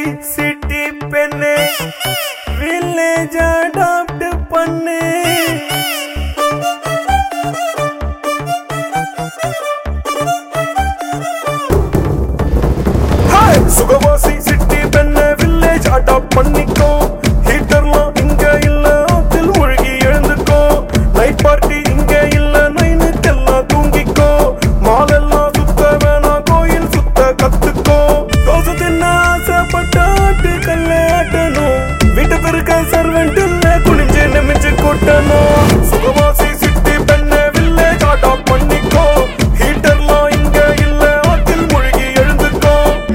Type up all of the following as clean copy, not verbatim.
city பெண்ணே village adopt பண்ணு சுகவாசி சிட்டி பெண்ணே வில்லேஜ் அடாப்ட் பண்ணிக்கோ ஹீட்டர்லாம் இங்க இல்ல ஆத்தில் மூழ்கி எழுந்துக்கோ நைட் பார்ட்டி இங்க இல்ல நைனுக்கெல்லாம் தூங்கிக்கோ மாலெல்லாம் சுத்த வேணாம் கோயில் சுத்த கத்துக்கோ தோசை தின்ன ஆசைப்பட்ட ஆட்டு கல்லாட்டணும் வீட்டு பெருக்க சர்வெண்ட் இல்ல குளிஞ்சு நிமிஞ்சு கூட்டணும் சுகவாசி சிட்டி பெண்ணே வில்லேஜ் அடாப்ட் பண்ணிக்கோ ஹீட்டர்லாம் இங்க இல்ல ஆத்தில் மூழ்கி எழுந்துக்கோ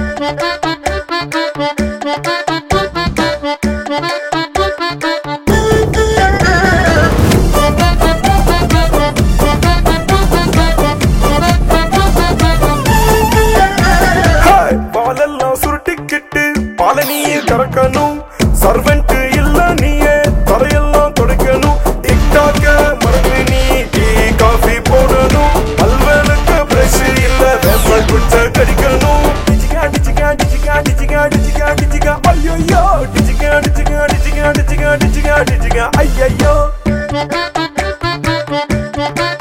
பாலெல்லாம் சுருட்டிக்கிட்டு பாலனியே கறக்கணும் சர்வெண்ட் இல்ல நீயே தரையெல்லாம் தொடக்கணும் டிக்டாக்க மறந்து நீ டீ காஃபி போடணும் பல்வேலுக்கு பிரஷ் இல்ல வேப்ப குச்ச கடிக்கணும் டிஜிகா டிஜிகா டிஜிகா டிஜிகா டிஜிகா டிஜிகா ஐயோ டிஜிகா டிஜிகா டிஜிகா டிஜிகா டிஜிகா டிஜிகா ஐயோ